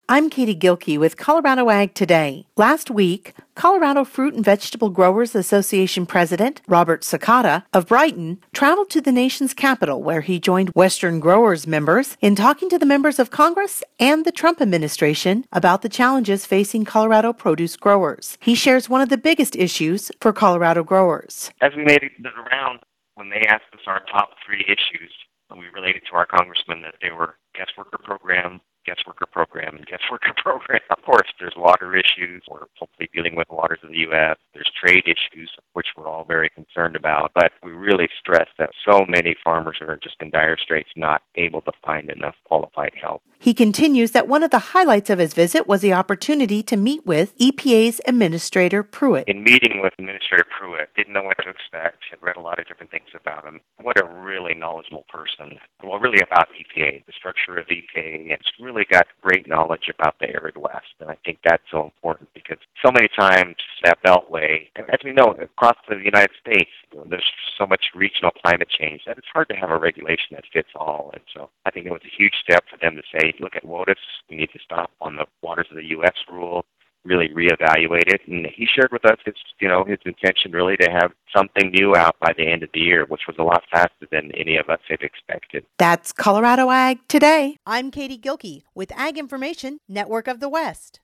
I'm Katie Gilkey with Colorado Ag Today. Last week, Colorado Fruit and Vegetable Growers Association President Robert Sakata of Brighton traveled to the nation's capital, where he joined Western growers members in talking to the members of Congress and the Trump administration about the challenges facing Colorado produce growers. He shares one of the biggest issues for Colorado growers. As we made it around, when they asked us our top three issues, we related to our congressman that they were guest worker program, guest worker program, and guest worker program. Of course, there's water issues. We're hopefully dealing with waters of the U.S. There's trade issues, which we're all very concerned about. But we really stress that so many farmers are just in dire straits, not able to find enough qualified help. He continues that one of the highlights of his visit was the opportunity to meet with EPA's Administrator Pruitt. In meeting with Administrator Pruitt, didn't know what to expect, had read a lot of different things about him. What a really knowledgeable person. Well, really about EPA, the structure of EPA, and it's really got great knowledge about the arid West. And I think that's so important because so many times that beltway, and as we know, across the United States, there's so much regional climate change that it's hard to have a regulation that fits all. And so I think it was a huge step for them to say, look at WOTUS, we need to stop on the waters of the U.S. rule, really reevaluate it. And he shared with us his intention really to have something new out by the end of the year, which was a lot faster than any of us had expected. That's Colorado Ag Today. I'm Katie Gilkey with Ag Information Network of the West.